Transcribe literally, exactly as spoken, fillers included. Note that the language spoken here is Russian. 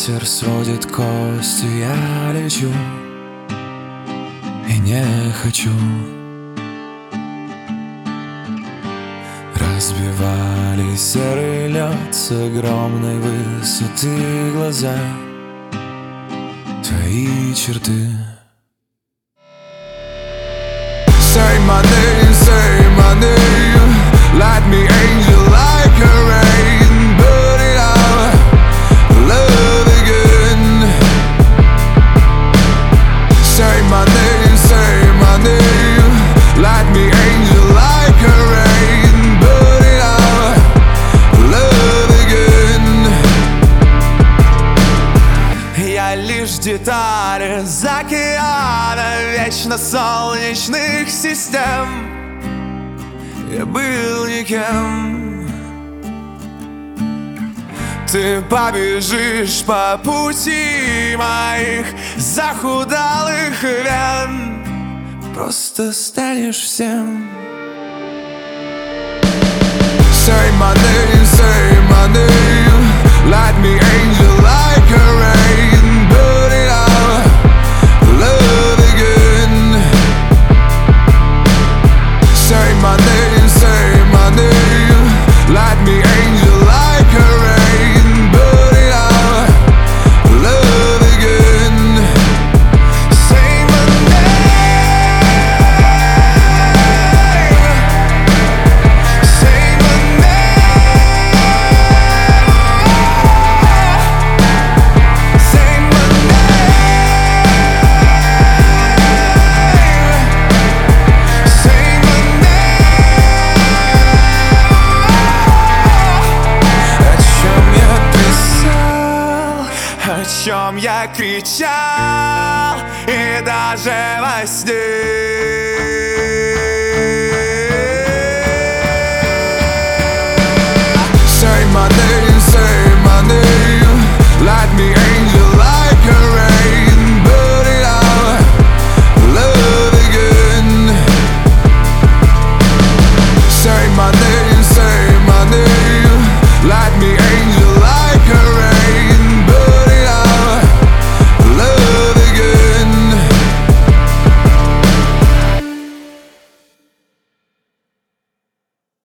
Ветер сводит кости, я лечу и не хочу. Разбивали серый лед с огромной высоты глаза, твои черты. Say my name, say my name, light me angel like a rain, burn it out, love again. Say my name, say my name, light me angel like a rain, burn it out, love again. Я лишь деталь из океана вечно солнечных систем. Я был никем. Ты побежишь по пути моих захудалых вен, просто станешь всем. Say my name, say my name, light me angel like a rain, burn it out, love again. Say my name, say my name, light me angel like a rain, burn it out, love again. Say my name, say my name, say my name, say my о чем я кричал, и даже во сне.